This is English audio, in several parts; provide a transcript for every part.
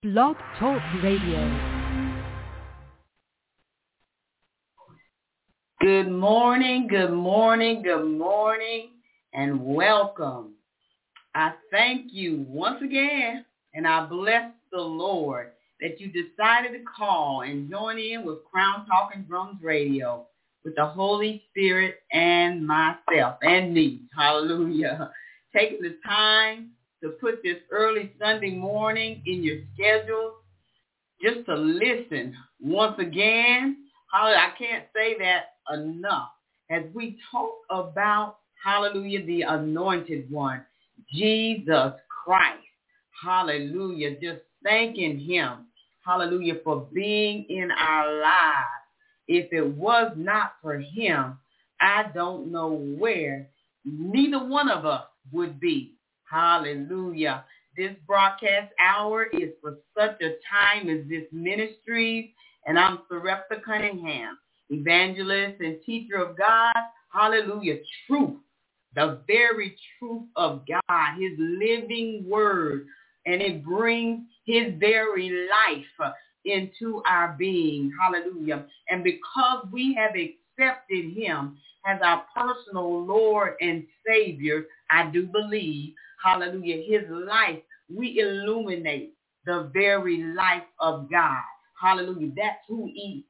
Blog Talk Radio. Good morning, good morning, good morning, and welcome. I thank you once again, and I bless the Lord that you decided to call and join in with Crown Talking Drums Radio with the Holy Spirit and myself and me. Hallelujah. Taking the time to put this early Sunday morning in your schedule just to listen once again. I can't say that enough as we talk about, hallelujah, the anointed one, Jesus Christ. Hallelujah. Just thanking him, hallelujah, for being in our lives. If it was not for him, I don't know where neither one of us would be. Hallelujah. This broadcast hour is for such a time as this ministry, and I'm Sarepta Cunningham, evangelist and teacher of God. Hallelujah. Truth, the very truth of God, his living word, and it brings his very life into our being. Hallelujah. And because we have accepted him as our personal Lord and Savior, I do believe, hallelujah, his life, we illuminate the very life of God. Hallelujah. That's who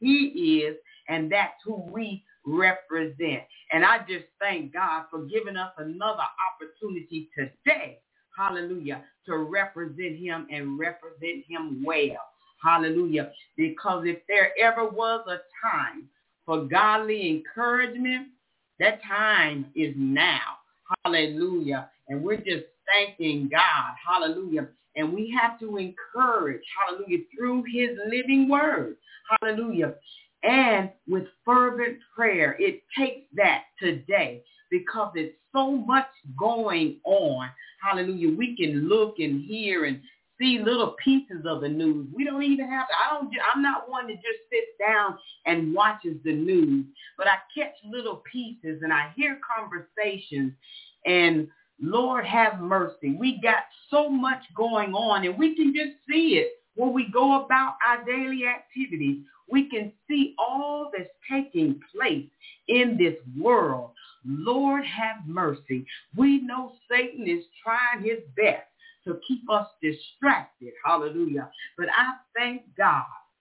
he is, and that's who we represent. And I just thank God for giving us another opportunity today, hallelujah, to represent him and represent him well. Hallelujah. Because if there ever was a time for godly encouragement, that time is now. Hallelujah. And we're just thanking God. Hallelujah. And we have to encourage, hallelujah, through his living word. Hallelujah. And with fervent prayer, it takes that today because it's so much going on. Hallelujah. We can look and hear and see little pieces of the news. We don't even have to, I'm not one to just sit down and watches the news, but I catch little pieces and I hear conversations, and Lord have mercy. We got so much going on, and we can just see it when we go about our daily activities. We can see all that's taking place in this world. Lord have mercy. We know Satan is trying his best to keep us distracted. Hallelujah. But I thank God,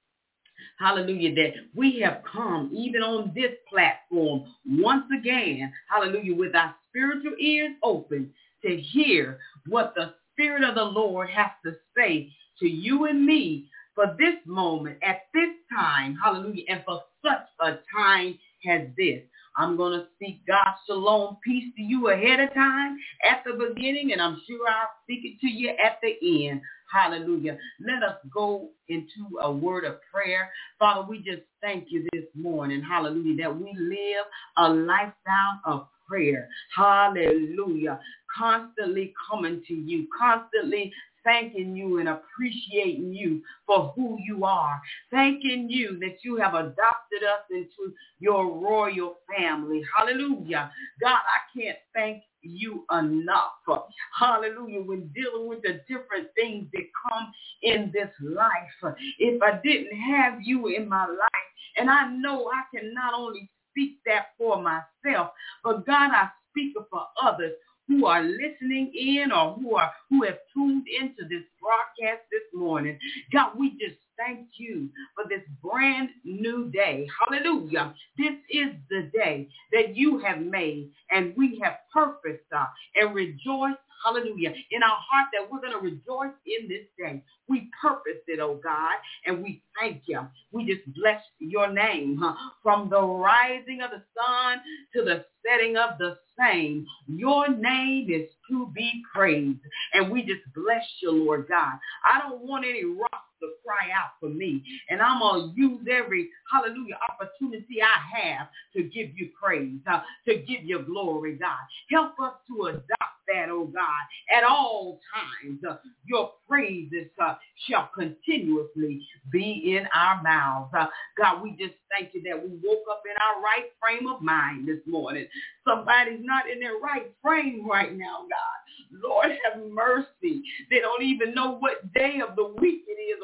hallelujah, that we have come even on this platform once again, hallelujah, with our spiritual ears open to hear what the Spirit of the Lord has to say to you and me for this moment, at this time, hallelujah, and for such a time as this. I'm going to speak God's shalom peace to you ahead of time at the beginning, and I'm sure I'll speak it to you at the end. Hallelujah. Let us go into a word of prayer. Father, we just thank you this morning, hallelujah, that we live a lifestyle of prayer. Hallelujah. Constantly coming to you, constantly thanking you and appreciating you for who you are. Thanking you that you have adopted us into your royal family. Hallelujah. God, I can't thank you enough. Hallelujah. When dealing with the different things that come in this life. If I didn't have you in my life, and I know I can not only speak that for myself, but God, I speak it for others who are listening in or who have tuned into this broadcast this morning. God, we just thank you for this brand new day. Hallelujah. This is the day that you have made, and we have purposed and rejoiced, hallelujah, in our heart that we're going to rejoice in this day. We purposed it, oh God, and we thank you. We just bless your name from the rising of the sun to the setting of the same. Your name is to be praised, and we just bless you, Lord God. I don't want any rocks to cry out for me, and I'm going to use every, hallelujah, opportunity I have to give you praise, to give you glory, God. Help us to adopt that, oh God, at all times. Your praises shall continuously be in our mouths. God, we just thank you that we woke up in our right frame of mind this morning. Somebody's not in their right frame right now, God. Lord, have mercy. They don't even know what day of the week it is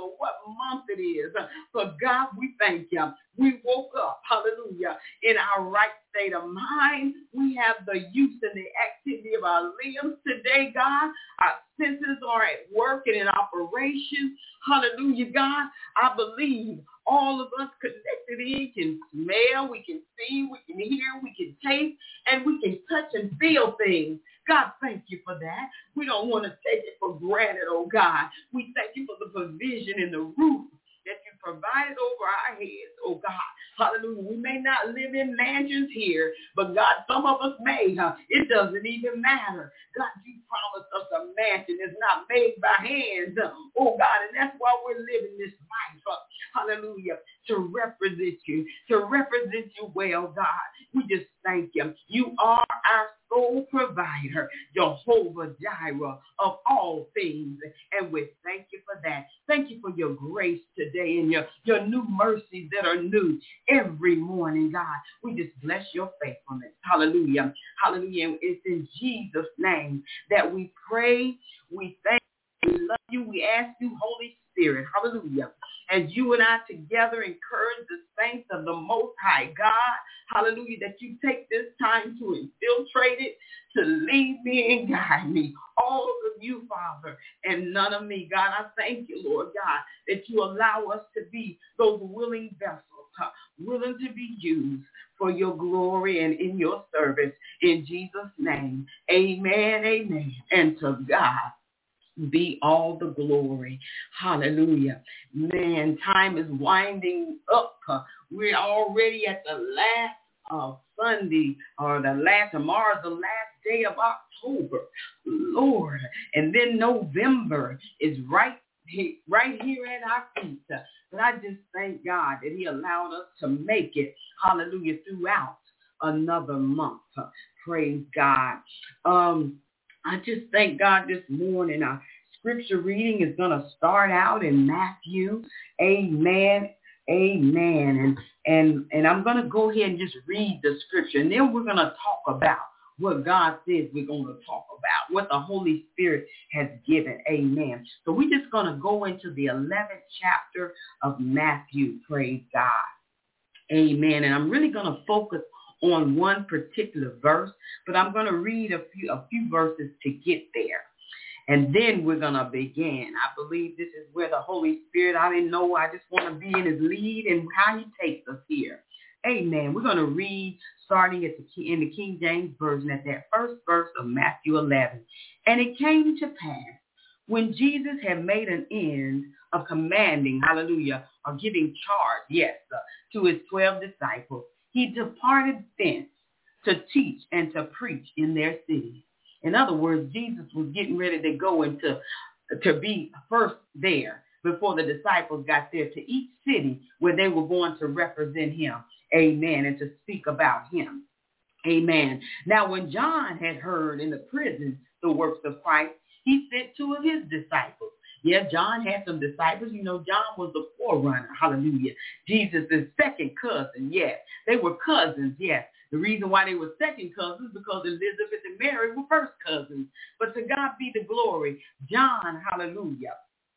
or what month it is. But God, we thank you. We woke up, hallelujah, in our right state of mind. We have the use and the activity of our limbs today, God. Our senses are at work and in operation. Hallelujah, God. I believe all of us connected in can smell, we can see, we can hear, we can taste, and we can touch and feel things. God, thank you for that. We don't want to take it for granted, oh God. We thank you for the provision in the roof that you provided over our heads, oh God. Hallelujah. We may not live in mansions here, but God, some of us may. It doesn't even matter. God, you promised us a mansion. It's not made by hands, oh God, and that's why we're living this life, hallelujah, to represent you well, God. We just thank you. You are our sole provider, Jehovah Jireh of all things, and we thank you for that. Thank you for your grace today and your new mercies that are new every morning, God. We just bless your faithfulness. Hallelujah. Hallelujah. It's in Jesus' name that we pray. We thank you. We love you. We ask you, Holy Spirit, hallelujah, as you and I together encourage the saints of the Most High God, hallelujah, that you take this time to infiltrate it, to lead me and guide me, all of you, Father, and none of me. God, I thank you, Lord God, that you allow us to be those willing vessels, willing to be used for your glory and in your service. In Jesus' name, amen, amen, and to God be all the glory. Hallelujah. Man, time is winding up. We're already at the last Sunday, or tomorrow's the last day of October. Lord. And then November is right here at our feet. But I just thank God that he allowed us to make it, hallelujah, throughout another month. Praise God. I just thank God this morning. Our scripture reading is going to start out in Matthew. Amen. Amen. And I'm going to go ahead and just read the scripture. And then we're going to talk about what God says we're going to talk about, what the Holy Spirit has given. Amen. So we're just going to go into the 11th chapter of Matthew. Praise God. Amen. And I'm really going to focus on one particular verse, but I'm going to read a few verses to get there. And then we're going to begin. I believe this is where the Holy Spirit, I just want to be in his lead and how he takes us here. Amen. We're going to read starting in the King James Version at that first verse of Matthew 11. And it came to pass when Jesus had made an end of commanding, hallelujah, or giving charge, to his 12 disciples, he departed thence to teach and to preach in their cities. In other words, Jesus was getting ready to go into to be first there before the disciples got there to each city where they were going to represent him. Amen. And to speak about him. Amen. Now, when John had heard in the prison the works of Christ, he sent two of his disciples. Yeah, John had some disciples. You know, John was the forerunner. Hallelujah. Jesus' second cousin. Yes, they were cousins. Yes. The reason why they were second cousins because Elizabeth and Mary were first cousins. But to God be the glory. John, hallelujah,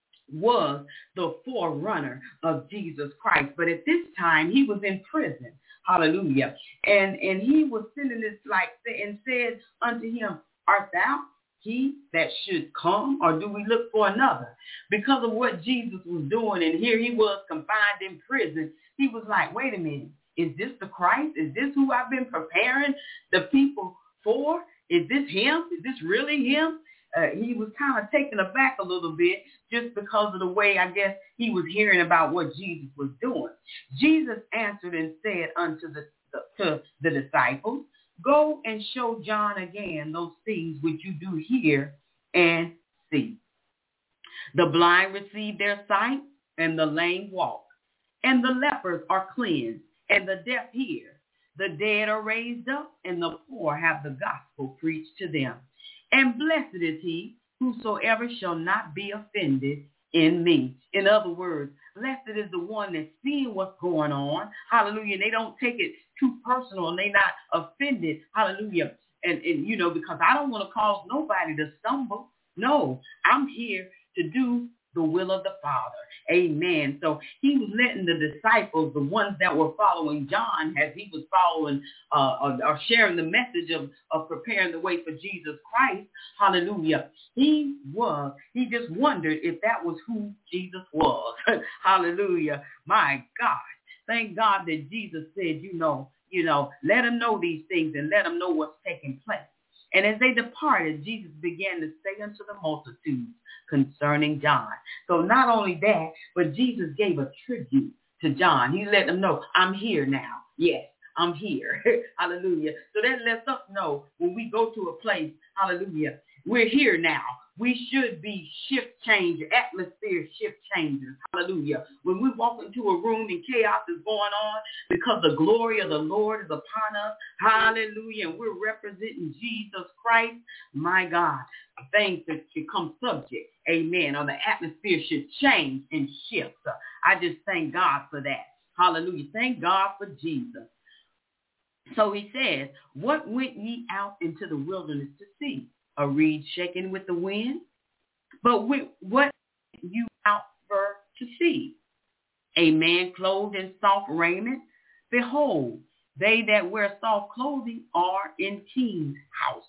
was the forerunner of Jesus Christ. But at this time, he was in prison. Hallelujah. And he was sending this and said unto him, art thou he that should come, or do we look for another? Because of what Jesus was doing, and here he was confined in prison, he was like, wait a minute, is this the Christ? Is this who I've been preparing the people for? Is this him? Is this really him? He was kind of taken aback a little bit just because of the way, I guess, he was hearing about what Jesus was doing. Jesus answered and said unto the disciples, go and show John again those things which you do hear and see. The blind receive their sight, and the lame walk, and the lepers are cleansed, and the deaf hear. The dead are raised up, and the poor have the gospel preached to them. And blessed is he whosoever shall not be offended in me. In other words, blessed is the one that's seeing what's going on. Hallelujah. They don't take it too personal and they're not offended. Hallelujah. And because I don't want to cause nobody to stumble. No, I'm here to do the will of the Father. Amen. So he was letting the disciples, the ones that were following John as he was following or sharing the message of preparing the way for Jesus Christ. Hallelujah. He just wondered if that was who Jesus was. Hallelujah. My God. Thank God that Jesus said, let them know these things and let them know what's taking place. And as they departed, Jesus began to say unto the multitudes concerning John. So not only that, but Jesus gave a tribute to John. He let them know, I'm here now. Yes, I'm here. Hallelujah. So that lets us know when we go to a place, hallelujah, we're here now. We should be atmosphere shift changers. Hallelujah. When we walk into a room and chaos is going on because the glory of the Lord is upon us. Hallelujah. And we're representing Jesus Christ. My God, things that become subject. Amen. Or the atmosphere should change and shift. I just thank God for that. Hallelujah. Thank God for Jesus. So he says, what went ye out into the wilderness to see? A reed shaken with the wind? But what you out for to see? A man clothed in soft raiment? Behold, they that wear soft clothing are in kings' houses.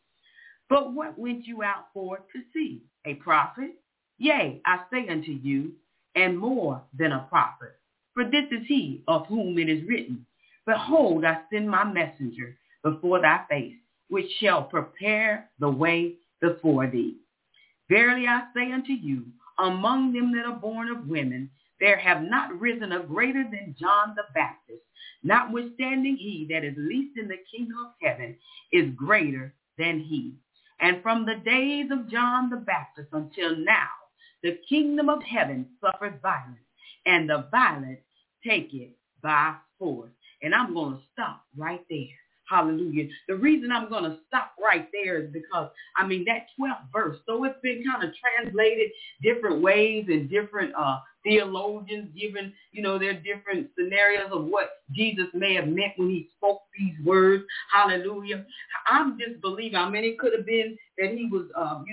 But what went you out for to see? A prophet? Yea, I say unto you, and more than a prophet. For this is he of whom it is written, behold, I send my messenger before thy face, which shall prepare the way before thee. Verily I say unto you, among them that are born of women, there have not risen a greater than John the Baptist. Notwithstanding he that is least in the kingdom of heaven is greater than he. And from the days of John the Baptist until now, the kingdom of heaven suffered violence, and the violent take it by force. And I'm going to stop right there. Hallelujah. The reason I'm going to stop right there is because, that 12th verse, so it's been kind of translated different ways and different theologians given, their different scenarios of what Jesus may have meant when he spoke these words. Hallelujah. I'm just believing, it could have been that he was,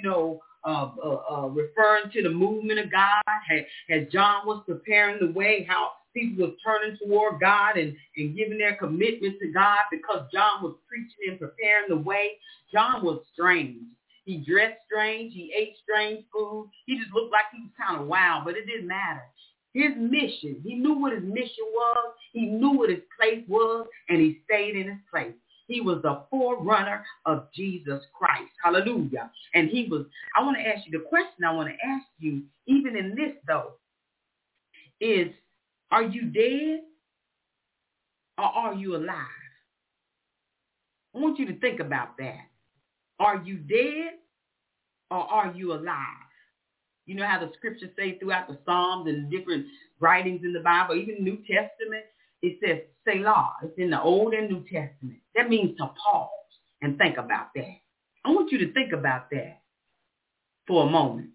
referring to the movement of God, as John was preparing the way, how people were turning toward God and giving their commitment to God because John was preaching and preparing the way. John was strange. He dressed strange. He ate strange food. He just looked like he was kind of wild, but it didn't matter. His mission, he knew what his mission was. He knew what his place was, and he stayed in his place. He was the forerunner of Jesus Christ. Hallelujah. And I want to ask you, the question I want to ask you, even in this though, is, are you dead or are you alive? I want you to think about that. Are you dead or are you alive? You know how the scriptures say throughout the Psalms and different writings in the Bible, even the New Testament, it says Selah. It's in the Old and New Testament. That means to pause and think about that. I want you to think about that for a moment.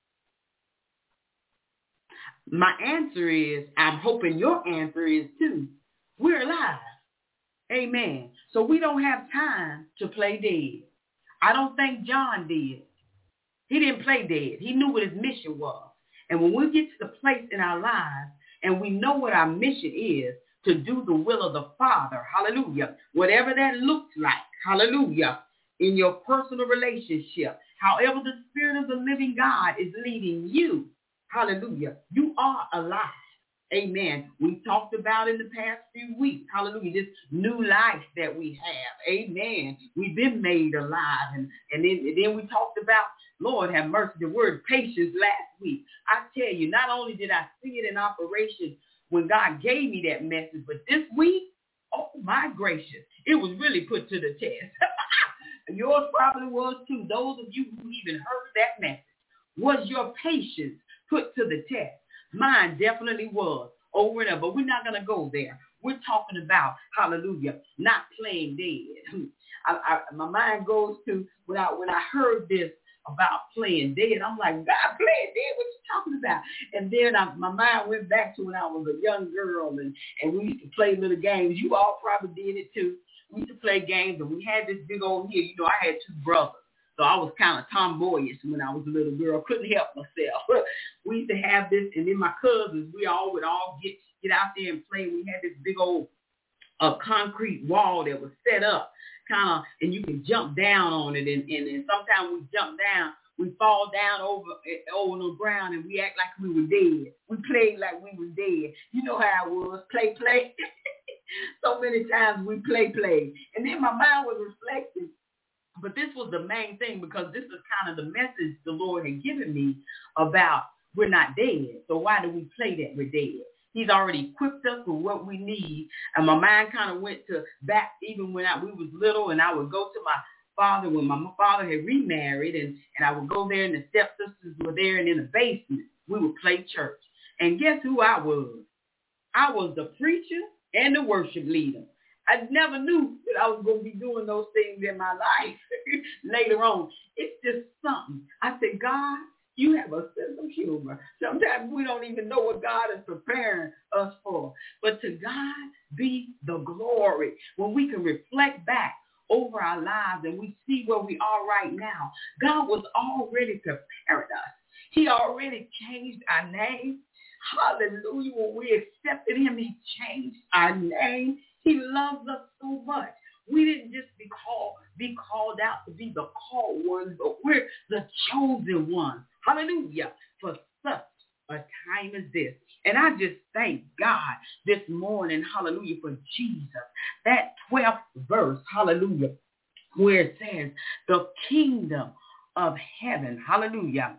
My answer is, I'm hoping your answer is too, we're alive. Amen. So we don't have time to play dead. I don't think John did. He didn't play dead. He knew what his mission was. And when we get to the place in our lives and we know what our mission is, to do the will of the Father, hallelujah, whatever that looks like, hallelujah, in your personal relationship, however the Spirit of the living God is leading you, hallelujah, you are alive. Amen. We talked about in the past few weeks, hallelujah, this new life that we have. Amen. We've been made alive. And then we talked about, Lord have mercy, the word patience last week. I tell you, not only did I see it in operation when God gave me that message, but this week, oh my gracious, it was really put to the test. Yours probably was too. Those of you who even heard that message, was your patience put to the test? Mine definitely was over and over, but we're not going to go there. We're talking about, hallelujah, not playing dead. My mind goes to when I heard this about playing dead. I'm like, God, playing dead? What you talking about? And then my mind went back to when I was a young girl, and we used to play little games. You all probably did it too. We used to play games, and we had this big old hill. I had two brothers. So I was kind of tomboyish when I was a little girl. Couldn't help myself. We used to have this, and then my cousins, we all would all get out there and play. We had this big old concrete wall that was set up, kind of, and you can jump down on it. And sometimes we jump down, we fall down over on the ground, and we act like we were dead. We played like we were dead. You know how it was, play. So many times we play. And then my mind was reflecting. But this was the main thing, because this is kind of the message the Lord had given me about we're not dead. So why do we play that we're dead? He's already equipped us with what we need. And my mind kind of went to back even when we was little, and I would go to my father when my father had remarried, and I would go there, and the stepsisters were there, and in the basement, we would play church. And guess who I was? I was the preacher and the worship leader. I never knew that I was going to be doing those things in my life later on. It's just something. I said, God, you have a sense of humor. Sometimes we don't even know what God is preparing us for. But to God be the glory. When we can reflect back over our lives and we see where we are right now, God was already preparing us. He already changed our name. Hallelujah. When we accepted him, he changed our name. He loves us so much. We didn't just be called out to be the called ones, but we're the chosen ones. Hallelujah. For such a time as this. And I just thank God this morning, hallelujah, for Jesus. That 12th verse, hallelujah, where it says, the kingdom of heaven, hallelujah,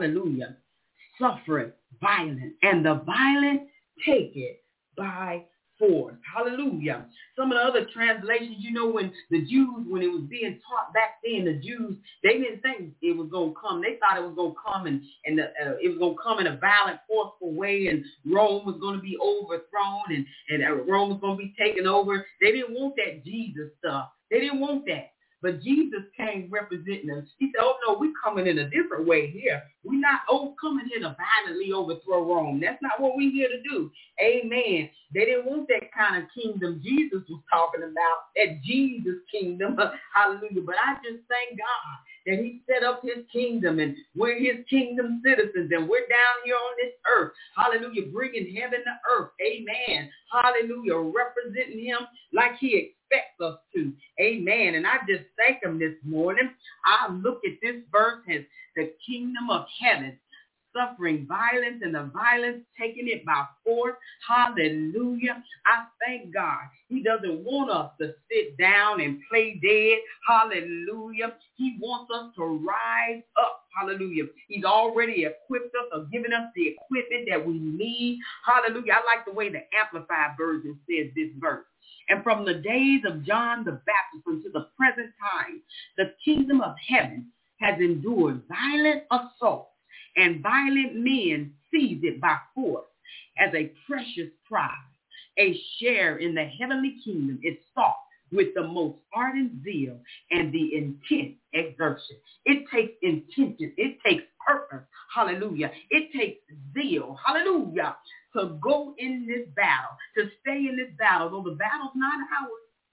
suffereth violence, and the violent take it by force. Hallelujah. Some of the other translations, when the Jews, when it was being taught back then, the Jews, they didn't think it was going to come. They thought it was going to come and it was going to come in a violent, forceful way, and Rome was going to be overthrown and Rome was going to be taken over. They didn't want that Jesus stuff. They didn't want that. But Jesus came representing us. He said, oh, no, we're coming in a different way here. We're not coming here to violently overthrow Rome. That's not what we're here to do. Amen. They didn't want that kind of kingdom Jesus was talking about, that Jesus kingdom. Hallelujah. But I just thank God that he set up his kingdom, and we're his kingdom citizens, and we're down here on this earth. Hallelujah. Bringing heaven to earth. Amen. Hallelujah. Representing him like he expects us to. Amen. And I just thank him this morning. I look at this verse as the kingdom of heaven suffering violence, and the violence taking it by force. Hallelujah. I thank God. He doesn't want us to sit down and play dead. Hallelujah. He wants us to rise up. Hallelujah. He's already equipped us or given us the equipment that we need. Hallelujah. I like the way the Amplified Version says this verse. And from the days of John the Baptist unto the present time, the kingdom of heaven has endured violent assault, and violent men seize it by force. As a precious prize, a share in the heavenly kingdom is sought with the most ardent zeal and the intense exertion. It takes intention. It takes purpose. Hallelujah. It takes zeal. Hallelujah. To go in this battle, to stay in this battle. Though the battle's not ours.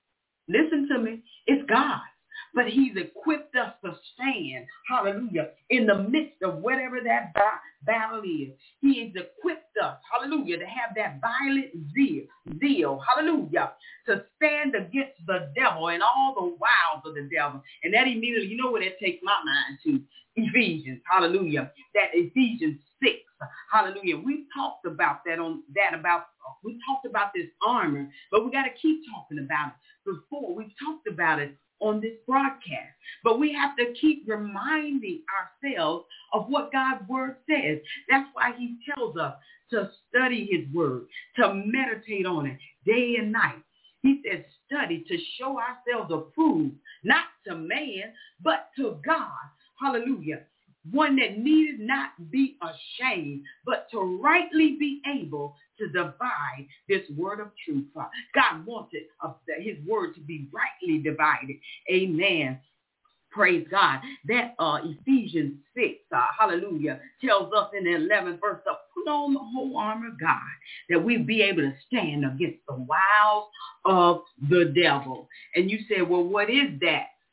Listen to me. It's God's. But he's equipped us to stand, hallelujah, in the midst of whatever that battle is. He has equipped us, hallelujah, to have that violent zeal, hallelujah, to stand against the devil and all the wiles of the devil. And that immediately, you know where that takes my mind to? Ephesians, hallelujah, that Ephesians 6, hallelujah. We talked about we talked about this armor, but we got to keep talking about it. Before, we've talked about it on this broadcast, but we have to keep reminding ourselves of what God's word says. That's why he tells us to study his word, to meditate on it day and night. He says study to show ourselves approved, not to man, but to God. Hallelujah. One that needed not be ashamed, but to rightly be able to divide this word of truth. God wanted his word to be rightly divided. Amen. Praise God. That Ephesians 6, hallelujah, tells us in the 11th verse to put on the whole armor of God, that we be able to stand against the wiles of the devil. And you say, well, what is that?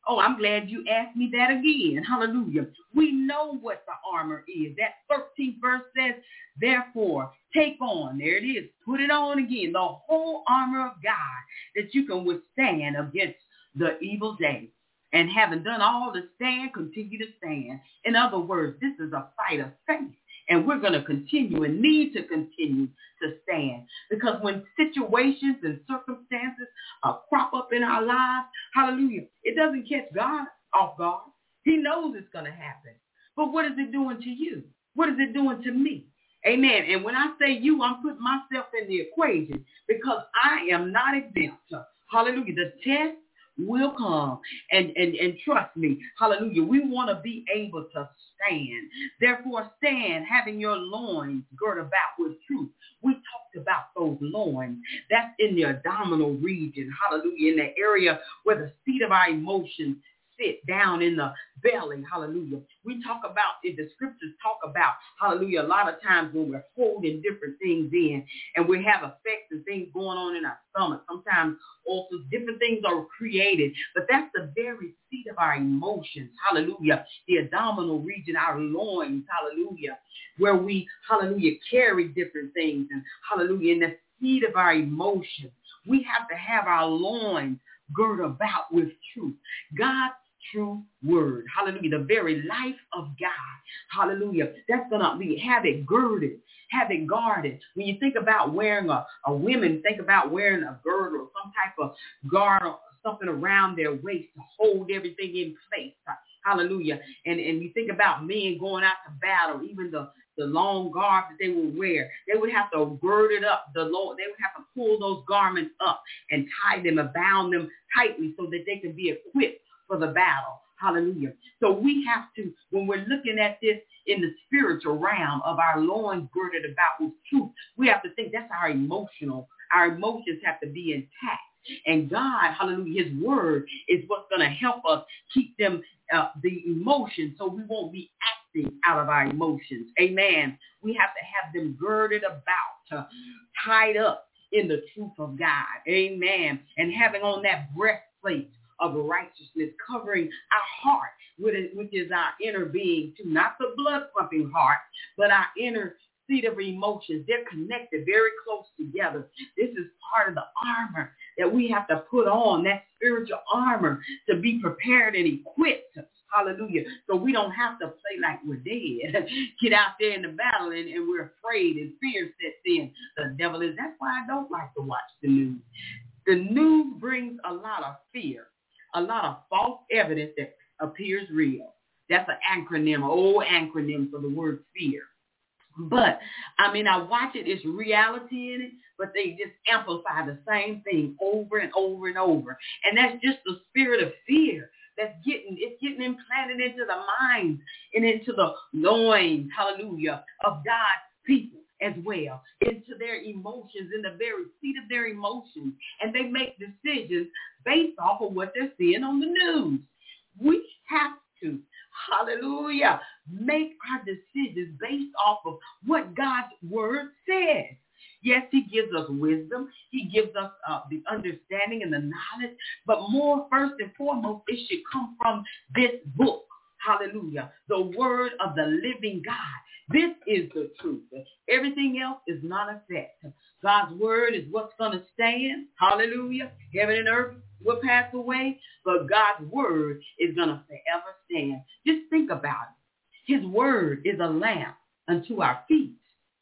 Oh, I'm glad you asked me that again. Hallelujah. We know what the armor is. That 13th verse says, therefore, take on, there it is, put it on again, the whole armor of God, that you can withstand against the evil day. And having done all to stand, continue to stand. In other words, this is a fight of faith. And we're going to continue and need to continue to stand. Because when situations and circumstances crop up in our lives, hallelujah, it doesn't catch God off guard. He knows it's going to happen. But what is it doing to you? What is it doing to me? Amen. And when I say you, I'm putting myself in the equation because I am not exempt. Hallelujah. The test will come and trust me, hallelujah, we want to be able to stand. Therefore stand, having your loins girt about with truth. We talked about those loins. That's in the abdominal region, hallelujah, in the area where the seat of our emotions sit down in the belly, hallelujah. We talk about, the scriptures talk about, hallelujah, a lot of times when we're holding different things in and we have effects and things going on in our stomach. Sometimes also different things are created, but that's the very seat of our emotions, hallelujah, the abdominal region, our loins, hallelujah, where we, hallelujah, carry different things, and hallelujah, in the seat of our emotions, we have to have our loins girt about with truth. God's true word. Hallelujah. The very life of God. Hallelujah. That's going to have it girded, have it guarded. When you think about wearing a women, think about wearing a girdle or some type of guard or something around their waist to hold everything in place. Hallelujah. And you think about men going out to battle, even the long garb that they would wear. They would have to gird it up. They would have to pull those garments up and tie them and bound them tightly so that they can be equipped for the battle. Hallelujah. So we have to, when we're looking at this in the spiritual realm of our loins girded about with truth, we have to think that's our emotions have to be intact. And God, hallelujah, his word is what's going to help us keep them, the emotions, so we won't be acting out of our emotions. Amen. We have to have them girded about, tied up in the truth of God. Amen. And having on that breastplate of righteousness, covering our heart, which is our inner being too, not the blood pumping heart, but our inner seat of emotions. They're connected very close together. This is part of the armor that we have to put on, that spiritual armor, to be prepared and equipped. Hallelujah. So we don't have to play like we're dead. Get out there in the battle and we're afraid and fear sets in. The devil is, that's why I don't like to watch the news. The news brings a lot of fear, a lot of false evidence that appears real. That's an acronym, an old acronym for the word fear. But, I watch it, it's reality in it, but they just amplify the same thing over and over and over. And that's just the spirit of fear that's getting implanted into the minds and into the loins, hallelujah, of God's people as well, into their emotions, in the very seat of their emotions. And they make decisions based off of what they're seeing on the news. We have to, hallelujah, make our decisions based off of what God's word says. Yes, he gives us wisdom. He gives us the understanding and the knowledge. But more, first and foremost, it should come from this book. Hallelujah. The word of the living God. This is the truth. Everything else is not a fact. God's word is what's going to stand. Hallelujah. Heaven and earth will pass away, but God's word is going to forever stand. Just think about it. His word is a lamp unto our feet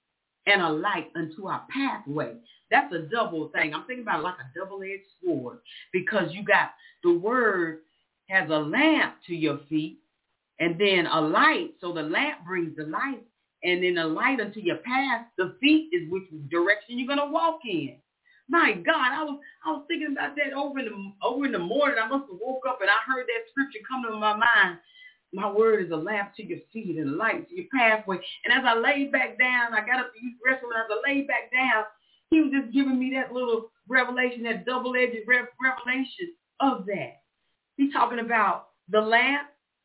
and a light unto our pathway. That's a double thing. I'm thinking about it like a double-edged sword, because you got the word has a lamp to your feet and then a light. So the lamp brings the light, and then a light unto your path. The feet is which direction you're going to walk in. My God, I was thinking about that over in the morning. I must have woke up and I heard that scripture come to my mind. My word is a lamp to your feet and a light to your pathway. And as I laid back down, I got up to use the restroom, and as I laid back down, he was just giving me that little revelation, that double-edged revelation of that. He's talking about the lamp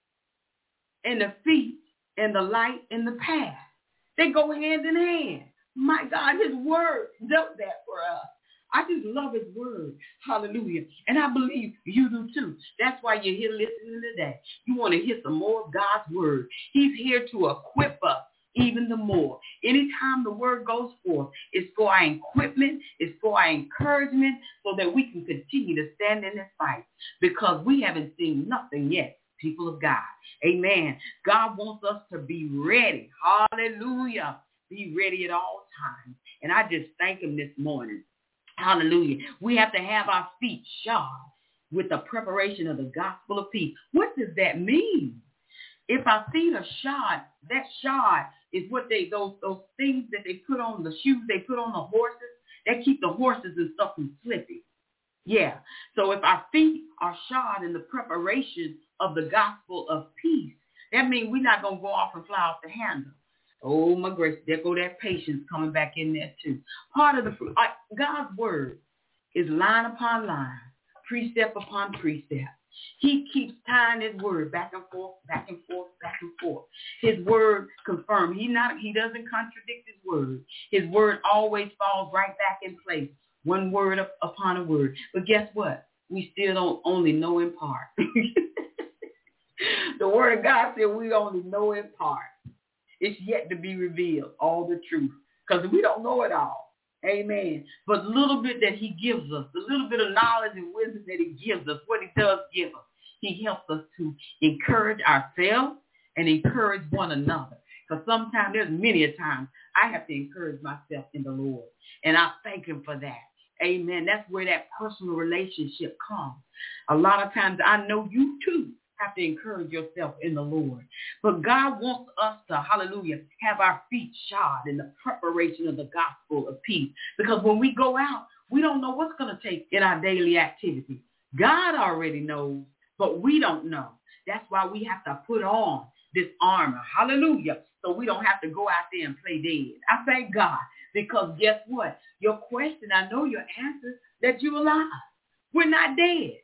and the feet and the light and the path. They go hand in hand. My God, his word does that for us. I just love his word. Hallelujah. And I believe you do too. That's why you're here listening today. You want to hear some more of God's word. He's here to equip us even the more. Anytime the word goes forth, it's for our equipment, it's for our encouragement, so that we can continue to stand in this fight, because we haven't seen nothing yet, people of God. Amen. God wants us to be ready. Hallelujah. Be ready at all times. And I just thank him this morning. Hallelujah. We have to have our feet shod with the preparation of the gospel of peace. What does that mean? If our feet are shod, that shod is what those things that they put on, the shoes they put on the horses, that keep the horses and stuff from slipping. Yeah. So if our feet are shod in the preparation of the gospel of peace, that means we're not going to go off and fly off the handle. Oh, my grace, there go that patience coming back in there too. Part of the fruit, God's word is line upon line, precept upon precept. He keeps tying his word back and forth, back and forth, back and forth. His word confirmed. He doesn't contradict his word. His word always falls right back in place, one word upon a word. But guess what? We still don't only know in part. The word of God said we only know in part. It's yet to be revealed, all the truth, because we don't know it all. Amen. But little bit that he gives us, the little bit of knowledge and wisdom that he gives us, what he does give us, he helps us to encourage ourselves and encourage one another. Because sometimes, there's many a times, I have to encourage myself in the Lord. And I thank him for that. Amen. That's where that personal relationship comes. A lot of times, I know you too have to encourage yourself in the Lord. But God wants us to, hallelujah, have our feet shod in the preparation of the gospel of peace. Because when we go out, we don't know what's going to take in our daily activity. God already knows, but we don't know. That's why we have to put on this armor, hallelujah, so we don't have to go out there and play dead. I thank God, because guess what? Your question, I know your answer, that you're alive. We're not dead.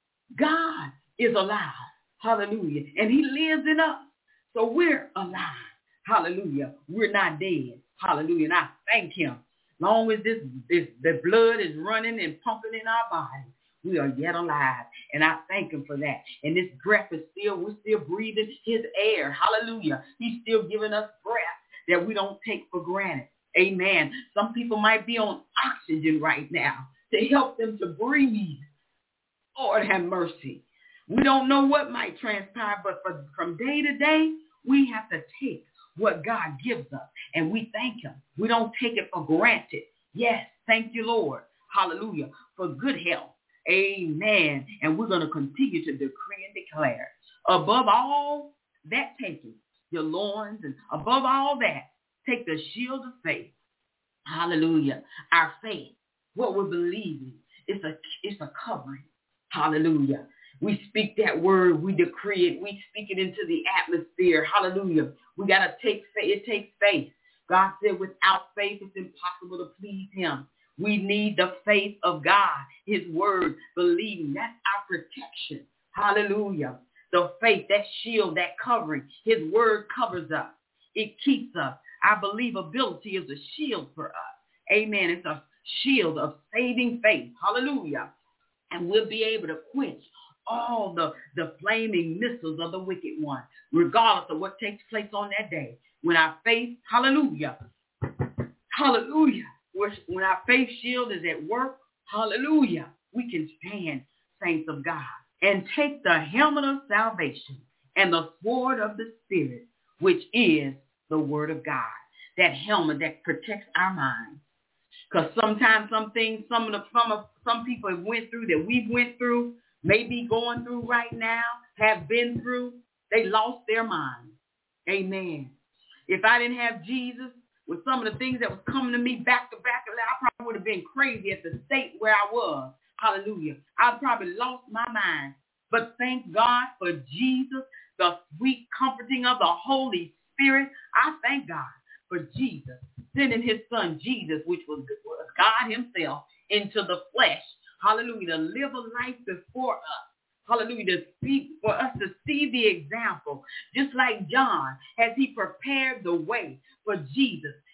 God is alive. Hallelujah. And he lives in us. So we're alive. Hallelujah. We're not dead. Hallelujah. And I thank him. Long as the blood is running and pumping in our bodies, we are yet alive. And I thank him for that. And this breath is we're still breathing his air. Hallelujah. He's still giving us breath that we don't take for granted. Amen. Some people might be on oxygen right now to help them to breathe. Lord have mercy. We don't know what might transpire, but from day to day, we have to take what God gives us, and we thank him. We don't take it for granted. Yes, thank you, Lord. Hallelujah, for good health. Amen. And we're going to continue to decree and declare. Above all that, taking your loins, and above all that, take the shield of faith. Hallelujah. Our faith, what we're believing, it's a covering. Hallelujah. We speak that word. We decree it. We speak it into the atmosphere. Hallelujah. We got to take faith. It takes faith. God said without faith, it's impossible to please him. We need the faith of God, his word, believing. That's our protection. Hallelujah. The faith, that shield, that covering, his word covers us. It keeps us. Our believability is a shield for us. Amen. It's a shield of saving faith. Hallelujah. And we'll be able to quench all the flaming missiles of the wicked one, regardless of what takes place on that day. When our faith, hallelujah, when our faith shield is at work, hallelujah, we can stand, saints of God, and take the helmet of salvation and the sword of the Spirit, which is the word of God, that helmet that protects our minds. Because sometimes some things, some people have went through that we've went through, may be going through right now, have been through, they lost their mind. Amen. If I didn't have Jesus, with some of the things that was coming to me back to back, I probably would have been crazy at the state where I was. Hallelujah. I probably lost my mind. But thank God for Jesus, the sweet comforting of the Holy Spirit. I thank God for Jesus sending his son Jesus, which was God himself, into the flesh. Hallelujah. To live a life before us. Hallelujah. For us to see the example. Just like John, as he prepared the way for Jesus.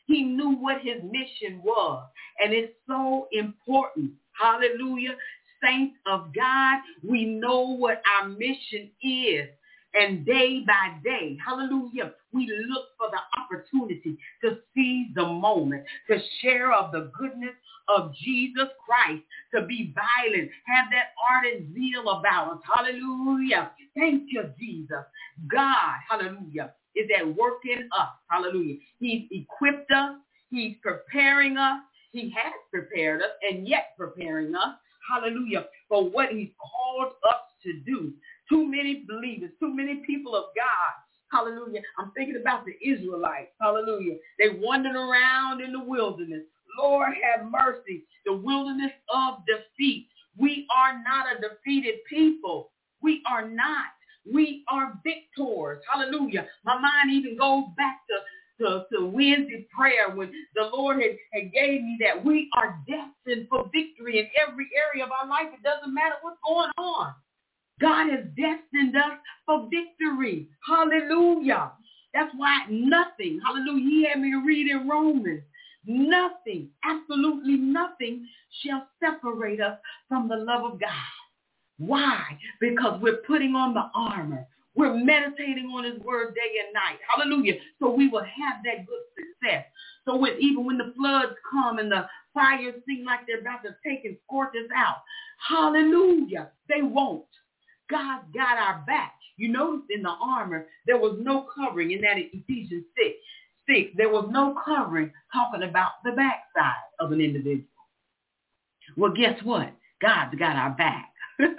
He knew what his mission was. And it's so important. Hallelujah. Saints of God, we know what our mission is. And day by day, hallelujah, we look for the opportunity to seize the moment, to share of the goodness of Jesus Christ, to be violent, have that ardent zeal about us. Hallelujah. Thank you, Jesus. God, hallelujah, is at work in us. Hallelujah. He's equipped us. He's preparing us. He has prepared us and yet preparing us. Hallelujah. For what he's called us to do. Too many believers, too many people of God. Hallelujah. I'm thinking about the Israelites. Hallelujah. They wandered around in the wilderness. Lord have mercy. The wilderness of defeat. We are not a defeated people. We are not. We are victors. Hallelujah. My mind even goes back to Wednesday prayer when the Lord had gave me that we are destined for victory in every area of our life. It doesn't matter what's going on. God has destined us for victory. Hallelujah. That's why nothing, hallelujah, he had me to read in Romans, nothing, absolutely nothing shall separate us from the love of God. Why? Because we're putting on the armor. We're meditating on his word day and night. Hallelujah. So we will have that good success. So even when the floods come and the fires seem like they're about to take and scorch us out, hallelujah, they won't. God's got our back. You notice in the armor, there was no covering in that Ephesians 6. There was no covering talking about the backside of an individual. Well, guess what? God's got our back.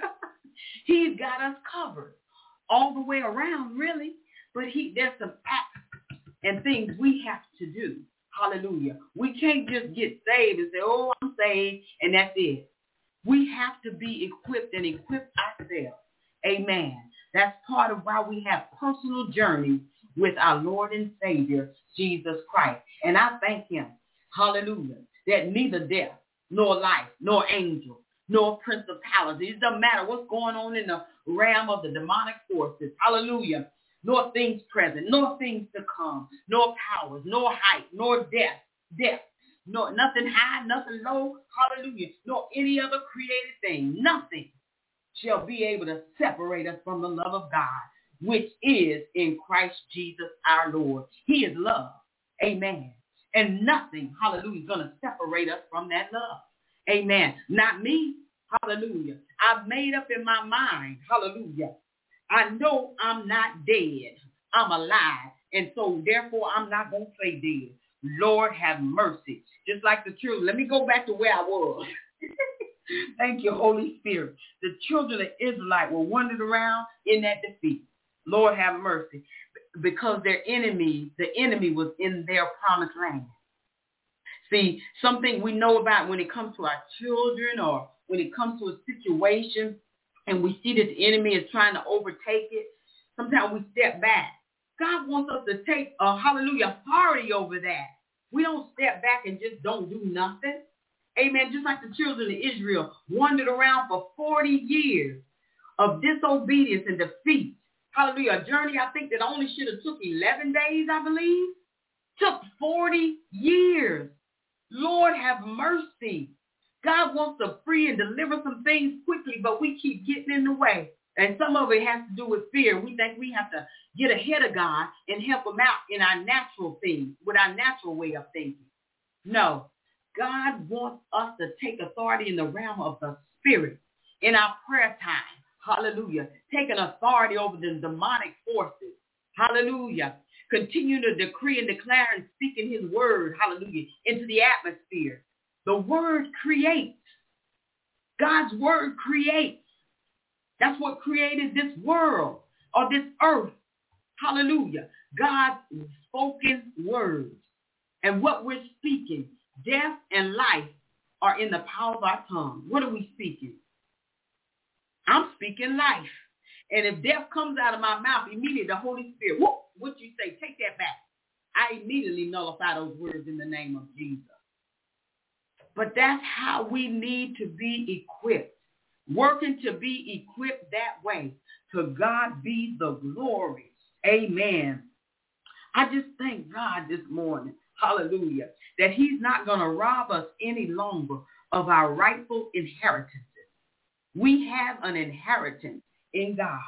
He's got us covered all the way around, really. But there's some acts and things we have to do. Hallelujah. We can't just get saved and say, oh, I'm saved, and that's it. We have to be equipped and equip ourselves. Amen. That's part of why we have personal journeys with our Lord and Savior, Jesus Christ. And I thank him, hallelujah, that neither death, nor life, nor angel, nor principalities, it doesn't matter what's going on in the realm of the demonic forces, hallelujah, nor things present, nor things to come, nor powers, nor height, nor depth, nor nothing high, nothing low, hallelujah, nor any other created thing, nothing shall be able to separate us from the love of God, which is in Christ Jesus our Lord. He is love. Amen. And nothing, hallelujah, is going to separate us from that love. Amen. Not me. Hallelujah. I've made up in my mind. Hallelujah. I know I'm not dead. I'm alive. And so therefore I'm not going to play dead. Lord have mercy. Just like the children. Let me go back to where I was. Thank you, Holy Spirit. The children of Israel were wandering around in that defeat. Lord have mercy. Because the enemy was in their promised land. See, something we know about when it comes to our children or when it comes to a situation and we see that the enemy is trying to overtake it, sometimes we step back. God wants us to take authority over that. We don't step back and just don't do nothing. Amen. Just like the children of Israel wandered around for 40 years of disobedience and defeat. Hallelujah. A journey I think that only should have took 11 days, I believe. Took 40 years. Lord have mercy. God wants to free and deliver some things quickly, but we keep getting in the way. And some of it has to do with fear. We think we have to get ahead of God and help him out in our natural things, with our natural way of thinking. No. God wants us to take authority in the realm of the spirit in our prayer time. Hallelujah. Taking authority over the demonic forces. Hallelujah. Continue to decree and declare and speak in his word. Hallelujah. Into the atmosphere. The word creates. God's word creates. That's what created this world or this earth. Hallelujah. God's spoken words. And what we're speaking, death and life, are in the power of our tongue. What are we speaking? I'm speaking life. And if death comes out of my mouth, immediately the Holy Spirit, what you say, take that back. I immediately nullify those words in the name of Jesus. But that's how we need to be equipped. Working to be equipped that way. To God be the glory. Amen. I just thank God this morning. Hallelujah. That he's not going to rob us any longer of our rightful inheritances. We have an inheritance in God.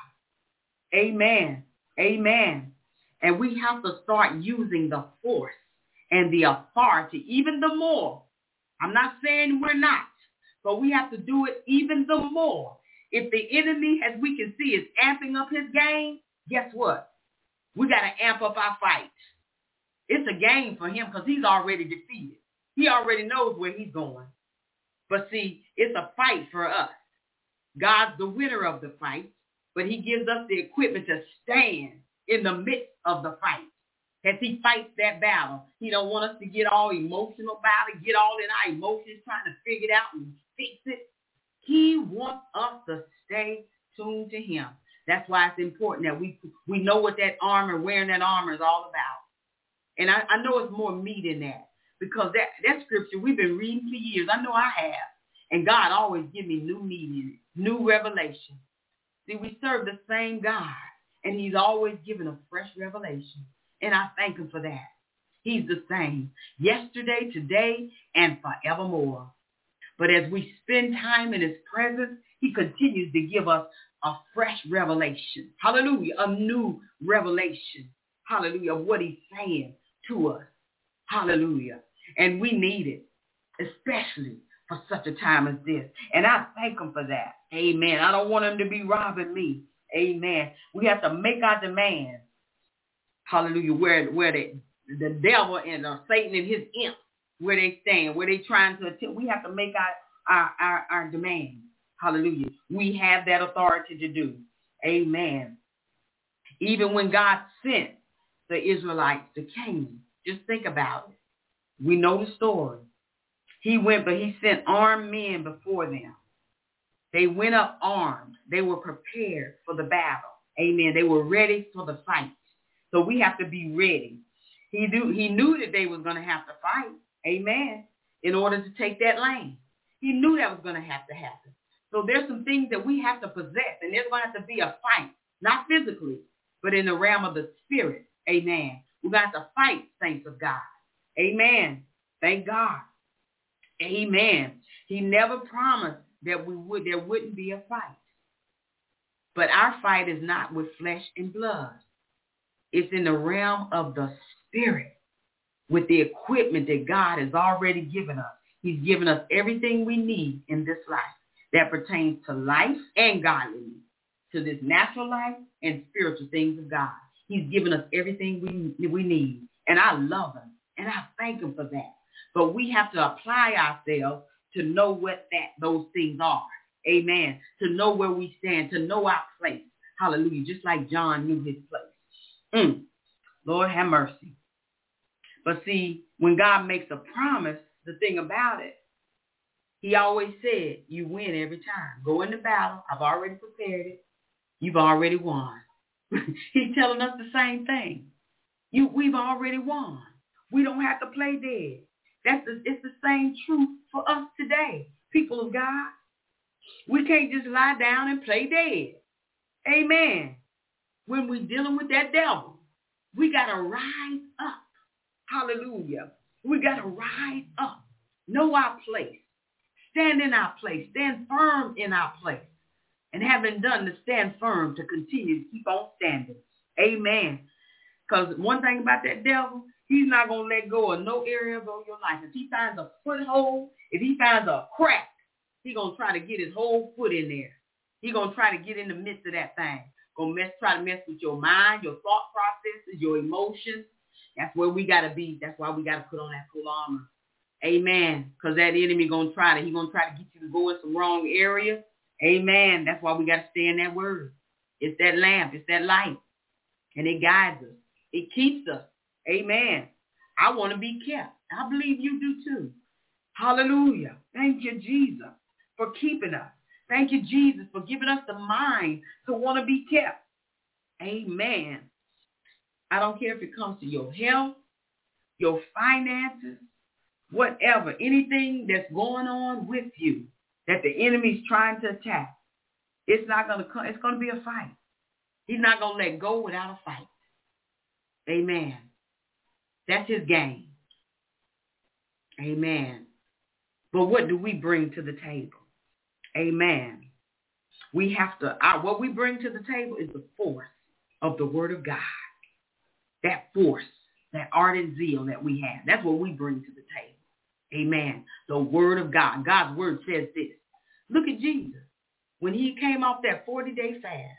Amen. Amen. And we have to start using the force and the authority even the more. I'm not saying we're not, but we have to do it even the more. If the enemy, as we can see, is amping up his game, guess what? We got to amp up our fight. It's a game for him because he's already defeated. He already knows where he's going. But see, it's a fight for us. God's the winner of the fight, but he gives us the equipment to stand in the midst of the fight. As he fights that battle, he don't want us to get all emotional about it, get all in our emotions trying to figure it out and fix it. He wants us to stay tuned to him. That's why it's important that we know what that armor, wearing that armor is all about. And I know it's more meat in that because that scripture we've been reading for years. I know I have. And God always give me new meat in it, new revelation. See, we serve the same God, and he's always given a fresh revelation. And I thank him for that. He's the same yesterday, today, and forevermore. But as we spend time in his presence, he continues to give us a fresh revelation. Hallelujah. A new revelation. Hallelujah. Of what he's saying to us. Hallelujah. And we need it, especially for such a time as this. And I thank him for that. Amen. I don't want him to be robbing me. Amen. We have to make our demands. Hallelujah. Where the devil and Satan and his imp, where they stand, where they trying to attempt. We have to make our demands. Hallelujah. We have that authority to do. Amen. Even when God sent the Israelites to Canaan, just think about it. We know the story. He went, but he sent armed men before them. They went up armed. They were prepared for the battle. Amen. They were ready for the fight. So we have to be ready. He knew that they was going to have to fight. Amen. In order to take that land. He knew that was going to have to happen. So there's some things that we have to possess, and there's going to have to be a fight, not physically, but in the realm of the spirit. Amen. We're going to have to fight, saints of God. Amen. Thank God. Amen. He never promised that there wouldn't be a fight. But our fight is not with flesh and blood. It's in the realm of the spirit with the equipment that God has already given us. He's given us everything we need in this life that pertains to life and godliness, to this natural life and spiritual things of God. He's given us everything we need. And I love him. And I thank him for that. But we have to apply ourselves to know what those things are. Amen. To know where we stand, to know our place. Hallelujah. Just like John knew his place. Lord have mercy. But see, when God makes a promise, the thing about it, he always said, you win every time. Go into battle. I've already prepared it. You've already won. He's telling us the same thing. We've already won. We don't have to play dead. It's the same truth for us today, people of God. We can't just lie down and play dead. Amen. When we're dealing with that devil, we got to rise up. Hallelujah. We got to rise up. Know our place. Stand in our place. Stand firm in our place. And having done to stand firm, to continue to keep on standing. Amen. Because one thing about that devil, he's not going to let go of no area of your life. If he finds a foothold, if he finds a crack, he's going to try to get his whole foot in there. He's going to try to get in the midst of that thing. Try to mess with your mind, your thought processes, your emotions. That's where we got to be. That's why we got to put on that full armor. Amen. Because that enemy he's going to try to get you to go in some wrong area. Amen. That's why we got to stay in that word. It's that lamp. It's that light. And it guides us. It keeps us. Amen. I want to be kept. I believe you do too. Hallelujah. Thank you, Jesus, for keeping us. Thank you, Jesus, for giving us the mind to want to be kept. Amen. I don't care if it comes to your health, your finances, whatever, anything that's going on with you that the enemy's trying to attack. It's not going to come. It's going to be a fight. He's not going to let go without a fight. Amen. That's his game. Amen. But what do we bring to the table? Amen. We have to, what we bring to the table is the force of the word of God. That force, that ardent zeal that we have. That's what we bring to the table. Amen. The word of God. God's word says this. Look at Jesus. When he came off that 40-day fast,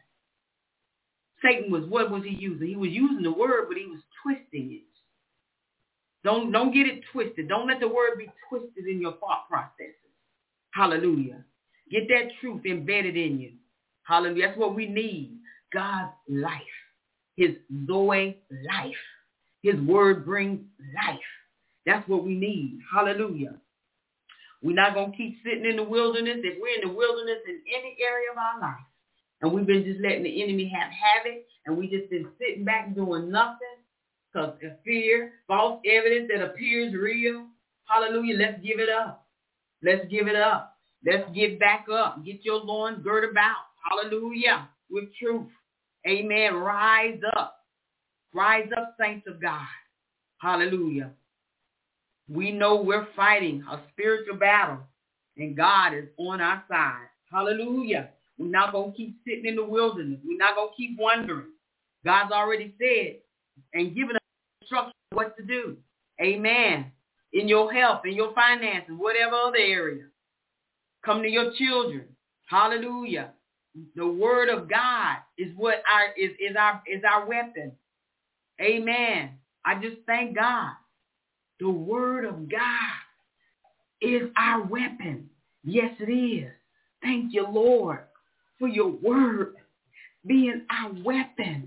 Satan what was he using? He was using the word, but he was twisting it. Don't get it twisted. Don't let the word be twisted in your thought processes. Hallelujah. Get that truth embedded in you. Hallelujah. That's what we need. God's life. His Zoe life. His word brings life. That's what we need. Hallelujah. We're not going to keep sitting in the wilderness. If we're in the wilderness in any area of our life, and we've been just letting the enemy have it, and we just been sitting back doing nothing because of fear, false evidence that appears real. Hallelujah. Let's give it up. Let's give it up. Let's get back up. Get your loins girded about. Hallelujah. With truth. Amen. Rise up. Rise up, saints of God. Hallelujah. We know we're fighting a spiritual battle, and God is on our side. Hallelujah. We're not going to keep sitting in the wilderness. We're not going to keep wondering. God's already said and given us instructions what to do. Amen. In your health, in your finances, whatever other area. Come to your children. Hallelujah. The word of God is what is our weapon. Amen. I just thank God. The word of God is our weapon. Yes, it is. Thank you, Lord, for your word being our weapon.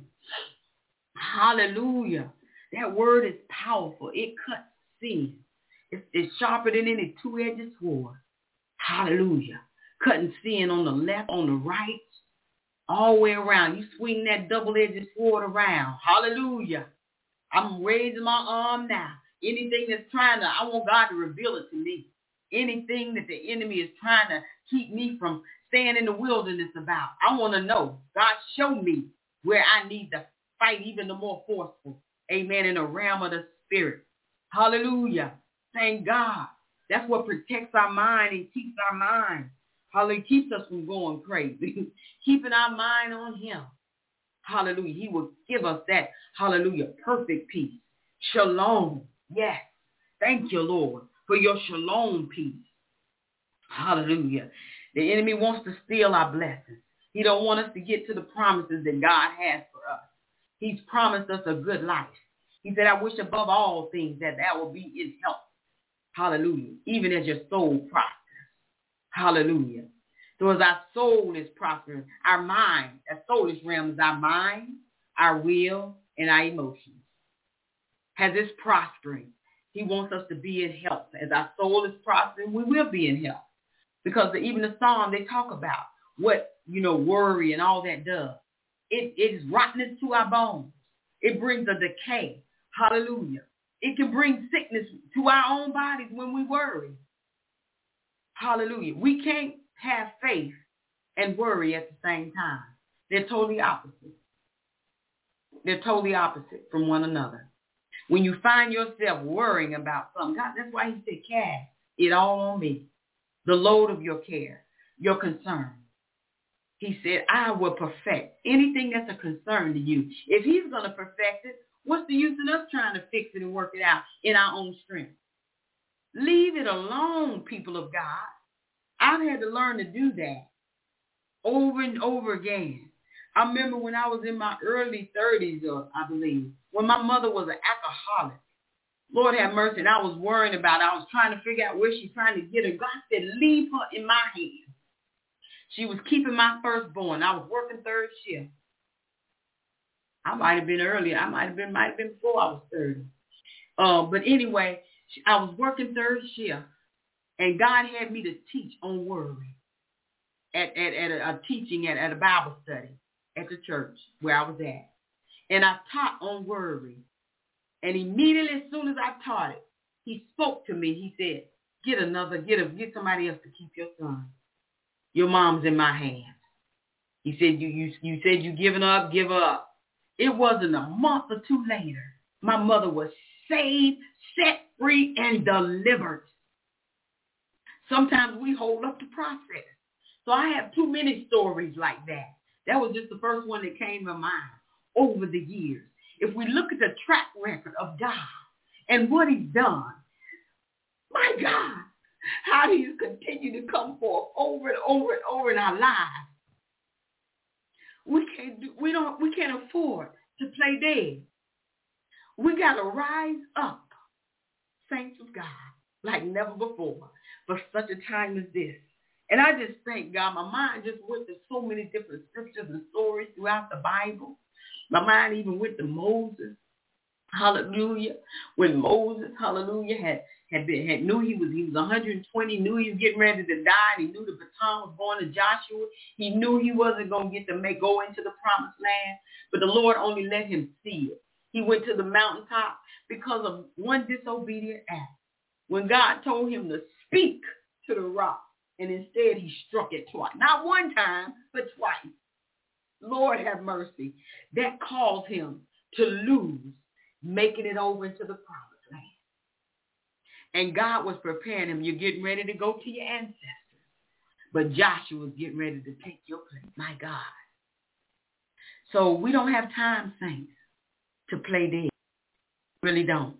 Hallelujah. That word is powerful. It cuts sin. It's sharper than any two-edged sword. Hallelujah. Cutting sin on the left, on the right, all the way around. You swing that double-edged sword around. Hallelujah. I'm raising my arm now. Anything that's I want God to reveal it to me. Anything that the enemy is trying to keep me from staying in the wilderness about. I want to know. God, show me where I need to fight even the more forceful. Amen. In the realm of the spirit. Hallelujah. Thank God. That's what protects our mind and keeps our mind. Hallelujah. Keeps us from going crazy. Keeping our mind on him. Hallelujah. He will give us that, hallelujah, perfect peace. Shalom. Yes. Thank you, Lord, for your shalom peace. Hallelujah. The enemy wants to steal our blessings. He don't want us to get to the promises that God has for us. He's promised us a good life. He said, I wish above all things that will be in health. Hallelujah. Even as your soul prospers. Hallelujah. So as our soul is prospering, our mind, that soulish realm is our mind, our will, and our emotions. As it's prospering, he wants us to be in health. As our soul is prospering, we will be in health. Because even the Psalm, they talk about what, worry and all that does. It is rottenness to our bones. It brings a decay. Hallelujah. It can bring sickness to our own bodies when we worry. Hallelujah. We can't have faith and worry at the same time. They're totally opposite. They're totally opposite from one another. When you find yourself worrying about something, God, that's why he said, cast it all on me. The load of your care, your concern. He said, I will perfect anything that's a concern to you. If he's going to perfect it, what's the use in us trying to fix it and work it out in our own strength? Leave it alone, people of God. I've had to learn to do that over and over again. I remember when I was in my early 30s, I believe, when my mother was an alcoholic. Lord have mercy, and I was worrying about it. I was trying to figure out where she's trying to get her. God said, leave her in my hands. She was keeping my firstborn. I was working third shift. I might have been earlier. I might have been before I was 30. But anyway, I was working third shift, and God had me to teach on worry at a teaching at a Bible study at the church where I was at. And I taught on worry. And immediately as soon as I taught it, he spoke to me. He said, get somebody else to keep your son. Your mom's in my hands. He said, you said you giving up, give up. It wasn't a month or two later. My mother was saved, set free and delivered. Sometimes we hold up the process. So I have too many stories like that. That was just the first one that came to mind over the years. If we look at the track record of God and what he's done, my God, how he's continued to come forth over and over and over in our lives. We can't afford to play dead. We got to rise up, saints of God, like never before, for such a time as this. And I just thank God. My mind just went to so many different scriptures and stories throughout the Bible. My mind even went to Moses. Hallelujah. When Moses, hallelujah, knew he was 120, knew he was getting ready to die, and he knew the baton was going to Joshua. He knew he wasn't going to get to go into the promised land, but the Lord only let him see it. He went to the mountaintop because of one disobedient act. When God told him to speak to the rock, and instead he struck it twice. Not one time, but twice. Lord have mercy. That caused him to lose, making it over into the promised land. And God was preparing him. You're getting ready to go to your ancestors. But Joshua was getting ready to take your place. My God. So we don't have time, saints, to play dead. Really don't.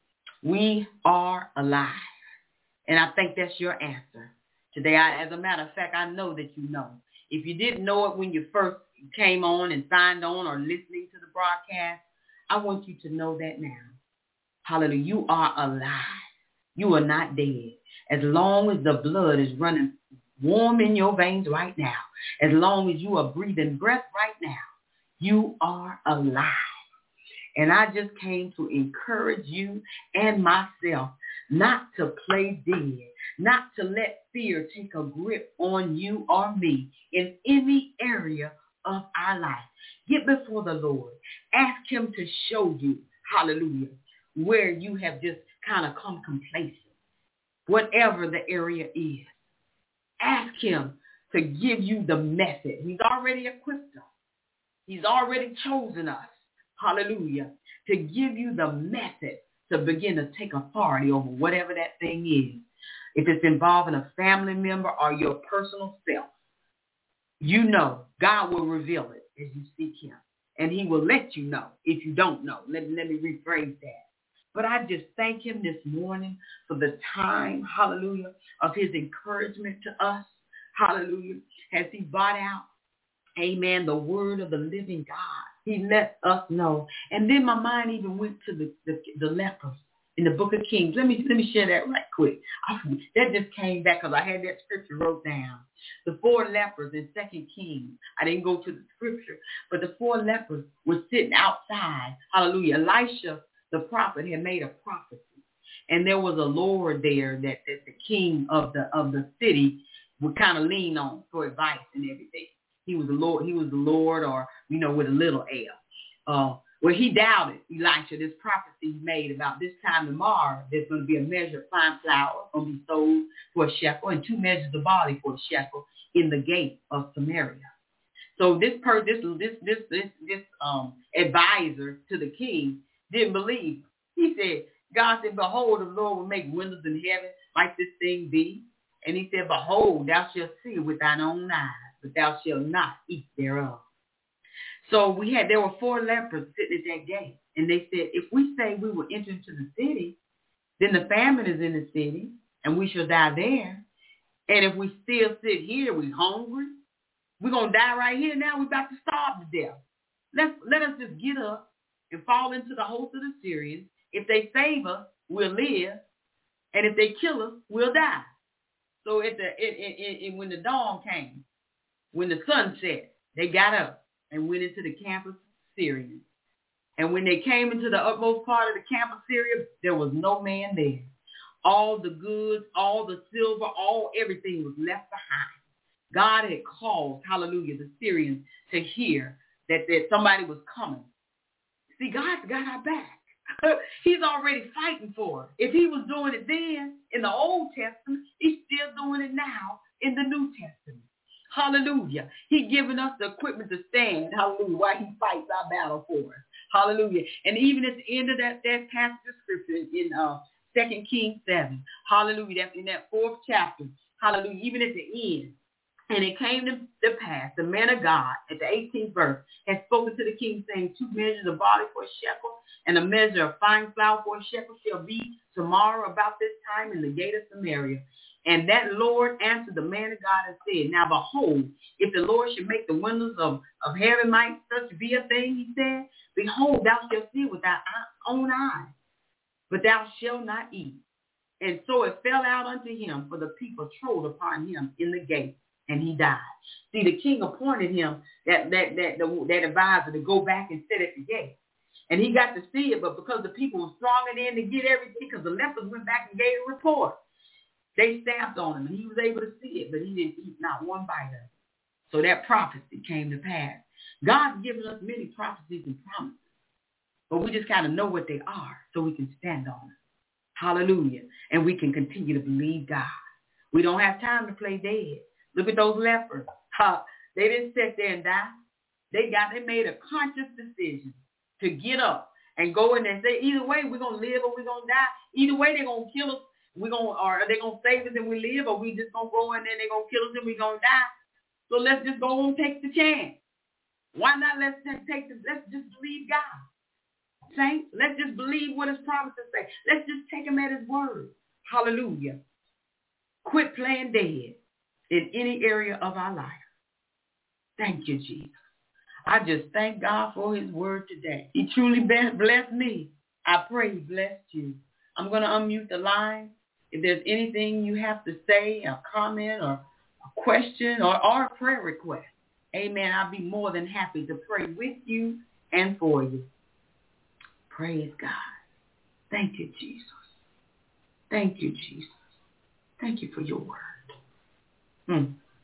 We are alive. And I think that's your answer today. As a matter of fact, I know that you know. If you didn't know it when you first came on and signed on or listening to the broadcast, I want you to know that now. Hallelujah. You are alive. You are not dead. As long as the blood is running warm in your veins right now, as long as you are breathing breath right now, you are alive. And I just came to encourage you and myself not to play dead, not to let fear take a grip on you or me in any area of our life. Get before the Lord. Ask him to show you, hallelujah, where you have just kind of come complacent, whatever the area is. Ask him to give you the method. He's already equipped us. He's already chosen us, hallelujah, to give you the method to begin to take authority over whatever that thing is. If it's involving a family member or your personal self, you know God will reveal it as you seek him. And he will let you know if you don't know. Let me rephrase that. But I just thank him this morning for the time, hallelujah, of his encouragement to us. Hallelujah. As he brought out, amen, the word of the living God. He let us know. And then my mind even went to the lepers in the book of Kings. Let me share that right quick. That just came back because I had that scripture wrote down. The 4 lepers in 2 Kings. I didn't go to the scripture, but the 4 lepers were sitting outside. Hallelujah. Elisha, the prophet, had made a prophecy. And there was a Lord there that the king of the city would kind of lean on for advice and everything. He was the Lord, or, with a little L. Well, he doubted Elisha, this prophecy he made about this time tomorrow, there's going to be a measure of fine flour going to be sold for a shekel and 2 measures of barley for a shekel in the gate of Samaria. So this advisor to the king didn't believe. He said, God said, behold, the Lord will make windows in heaven like this thing be. And he said, behold, thou shalt see with thine own eyes, but thou shalt not eat thereof. So there were 4 lepers sitting at that gate. And they said, if we say we will enter into the city, then the famine is in the city, and we shall die there. And if we still sit here, we're hungry, we're going to die right here now. We're about to starve to death. Let us just get up and fall into the host of the Syrians. If they save us, we'll live. And if they kill us, we'll die. So when the dawn came, when the sun set, they got up and went into the camp of Syrians. And when they came into the utmost part of the camp of Syria, there was no man there. All the goods, all the silver, everything was left behind. God had caused, hallelujah, the Syrians to hear that somebody was coming. See, God's got our back. He's already fighting for us. If he was doing it then in the Old Testament, he's still doing it now in the New Testament. Hallelujah. He's given us the equipment to stand. Hallelujah. While he fights our battle for us. Hallelujah. And even at the end of that passage of scripture in 2 Kings 7. Hallelujah. That's in that 4th chapter. Hallelujah. Even at the end. And it came to pass, the man of God, at the 18th verse, had spoken to the king, saying, 2 measures of barley for a shekel, and a measure of fine flour for a shekel shall be tomorrow about this time in the gate of Samaria. And that Lord answered the man of God and said, now behold, if the Lord should make the windows of heaven might such be a thing, he said, behold, thou shalt see with thy own eyes, but thou shalt not eat. And so it fell out unto him, for the people trode upon him in the gate, and he died. See, the king appointed him, that advisor, to go back and sit at the gate. And he got to see it, but because the people were thronging in to get everything, because the lepers went back and gave a report, they stamped on him, and he was able to see it, but he didn't eat not one bite of it. So that prophecy came to pass. God's given us many prophecies and promises, but we just got to know what they are so we can stand on them. Hallelujah. And we can continue to believe God. We don't have time to play dead. Look at those lepers. They didn't sit there and die. They made a conscious decision to get up and go in there and say, either way, we're going to live or we're going to die. Either way, they're going to kill us. Or they're going to save us and we live, or we just going to go in there and they're going to kill us and we're going to die. So let's just go and take the chance. Why not? Let's just believe God. Saints, let's just believe what his promises say. Let's just take him at his word. Hallelujah. Quit playing dead in any area of our life. Thank you, Jesus. I just thank God for his word today. He truly blessed me. I pray he blessed you. I'm going to unmute the line. If there's anything you have to say, a comment or a question or a prayer request, amen, I'll be more than happy to pray with you and for you. Praise God. Thank you, Jesus. Thank you, Jesus. Thank you for your word.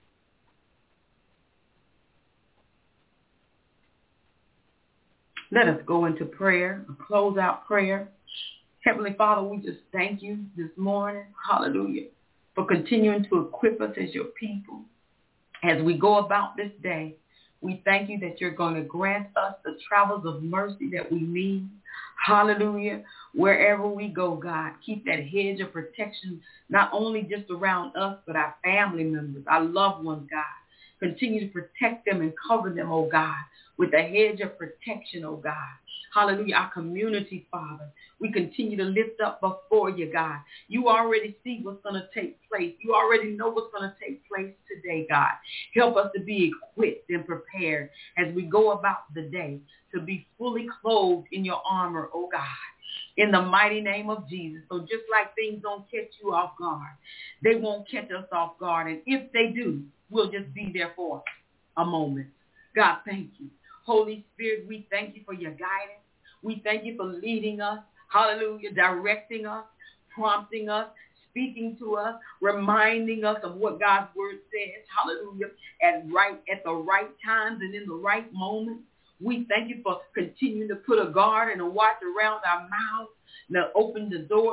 Let us go into prayer, a close-out prayer. Heavenly Father, we just thank you this morning, hallelujah, for continuing to equip us as your people. As we go about this day, we thank you that you're going to grant us the travels of mercy that we need. Hallelujah. Wherever we go, God, keep that hedge of protection, not only just around us, but our family members, our loved ones, God. Continue to protect them and cover them, oh God, with a hedge of protection, oh God. Hallelujah. Our community, Father, we continue to lift up before you, God. You already see what's going to take place. You already know what's going to take place today, God. Help us to be equipped and prepared as we go about the day, to be fully clothed in your armor, oh God, in the mighty name of Jesus. So just like things don't catch you off guard, they won't catch us off guard. And if they do, we'll just be there for a moment. God, thank you. Holy Spirit, we thank you for your guidance. We thank you for leading us. Hallelujah. Directing us, prompting us, speaking to us, reminding us of what God's word says. Hallelujah. At the right times and in the right moment. We thank you for continuing to put a guard and a watch around our mouths, opening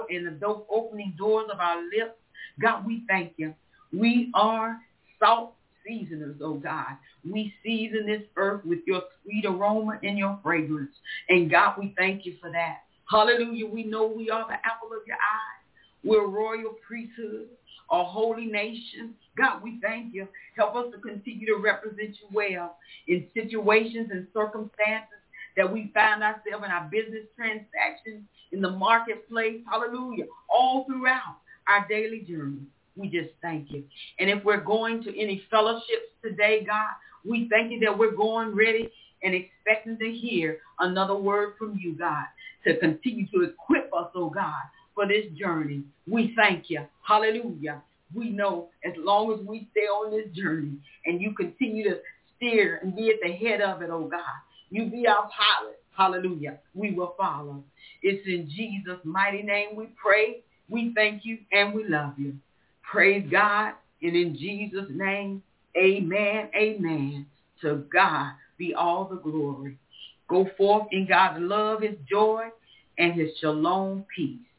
doors of our lips. God, we thank you. We are salt seasoners, oh God. We season this earth with your sweet aroma and your fragrance. And God, we thank you for that. Hallelujah. We know we are the apple of your eye. We're a royal priesthood, a holy nation. God, we thank you. Help us to continue to represent you well in situations and circumstances that we find ourselves in our business transactions, in the marketplace. Hallelujah. All throughout our daily journey. We just thank you. And if we're going to any fellowships today, God, we thank you that we're going ready and expecting to hear another word from you, God, to continue to equip us, oh God, for this journey. We thank you. Hallelujah. We know as long as we stay on this journey and you continue to steer and be at the head of it, oh God, you be our pilot. Hallelujah. We will follow. It's in Jesus' mighty name we pray. We thank you and we love you. Praise God. And in Jesus' name, amen, amen. To God be all the glory. Go forth in God's love, his joy, and his shalom peace.